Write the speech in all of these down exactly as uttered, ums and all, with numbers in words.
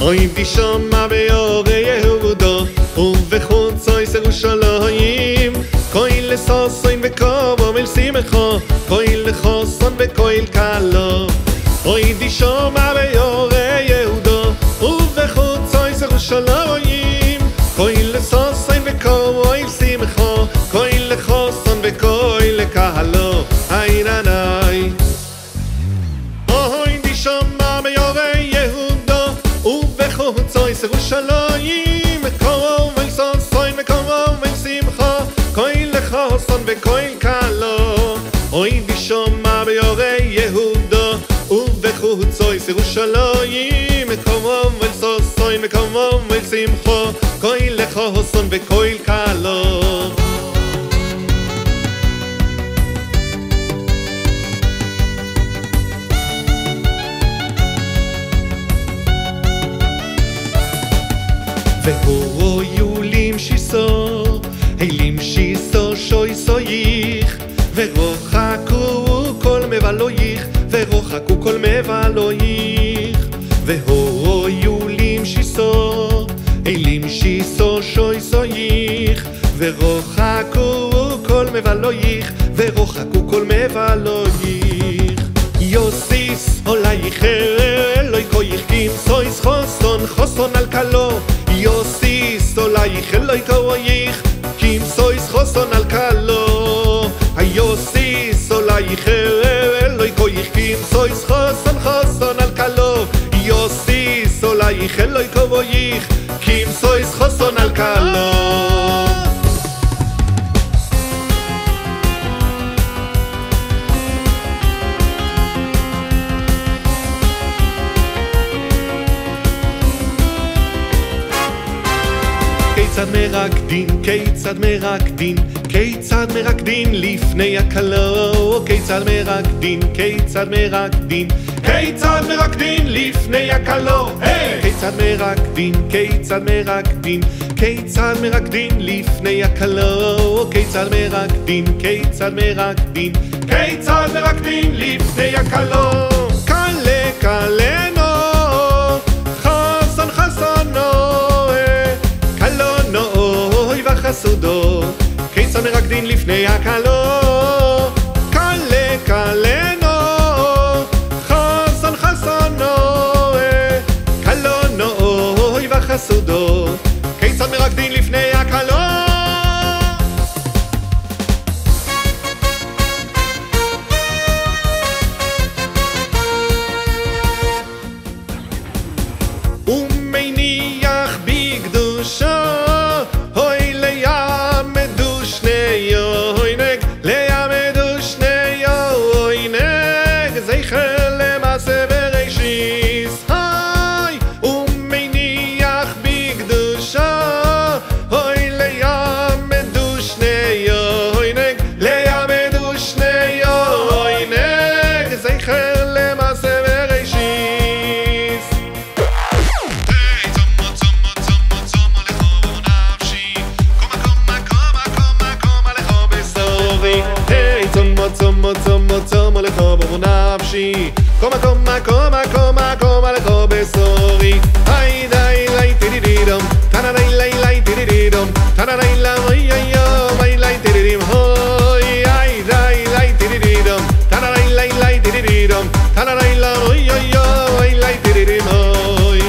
אוי די שומע ביורי יהודה ובחוצויס ירושלים קויל לסוסוין וקובו אל שמחו קויל לחוסון וקויל קלו אוי די שומע ביורי יהודה ובחוצויס ירושלים קויל לסוסוין וקובו אל שמחו קויל לחוסון וקויל קלו היי נאי אוי די שומע ביורי יהודה ובחוצויס ירושלים קובו אל סוסוין וקובו אל שמחו קויל לחוסון וקויל קלו אוי די שומע ביורי יהודה ובחוצויס ירושלים קובו אל סוסוין וקובו אל שמחו קויל לחוסון וקויל קלו והוא יולים שיסו, הילים שיסו שוי סוייך ורוחקו כל מבלוייך ורוחקו כל מבלוייך והוא יולים שיסו, הילים שיסו שוי סוייך ורוחקו כל מבלוייך ורוחקו כל מבלוייך יוסיס עולייך אלוי כוייך קים סויס חוסון חוסון על קלו יוסיס עולייך אלוי כוייך קים סויס חוסון על קלו היוסיס עולייך אלוי כוייך קים סויס חוסון חוסון על קלו יוסיס עולייך אלוי כוייך קים סויס חוסון על קלו כיצד מרקדין, כיצד מרקדין, כיצד מרקדין לפני הכלו כיצד מרקדין, כיצד מרקדין, כיצד מרקדין לפני הכלו כיצד מרקדין, כיצד מרקדין, כיצד מרקדין לפני הכלו כיצד מרקדין, כיצד מרקדין, כיצד מרקדין לפני הכלו קלה קלנו חסון חסונו חסודו כיצד מרקדין לפני הכלו קלה קלנו חסון חסונו קלונו אוי וחסודו כיצד מרקדין לפני הכלו ומניח בקדושו צומו צומו צומו לכו בנפשי קומה קומה קומה קומה קומה לכו בסורי היי די לי טידידידום טנה די לי לי טידידידום טנה די לי אוי אוי אוי לי טידידים הוי היי די לי טידידידום טנה די לי לי טידידידום טנה די לי אוי אוי אוי לי טידידים הוי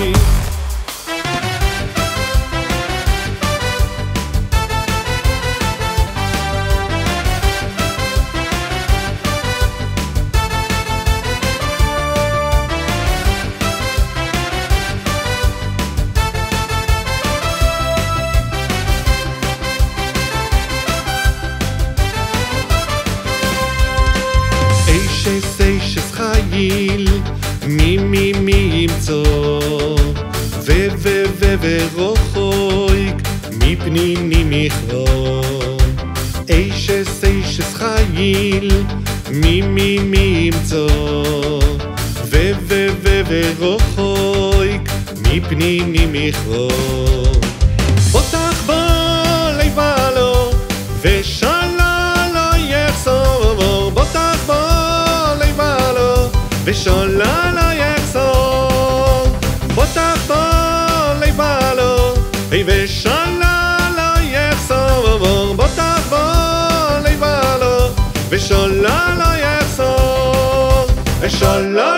אישס אישס חייל מי מי מי ימצוא ו ו ו ורוחויק מפניני מכרו אישס אישס חייל מי מי מי ימצוא ו ו ו ורוחויק מפניני מכרו פותח בו לבלו ושלה לא יחזור בוטח בו לבלו ושולה לא יחזור בוטח בו אוי ושולה לא יחסור, בוא תבוא לבעלו, ושולה לא יחסור, ושולה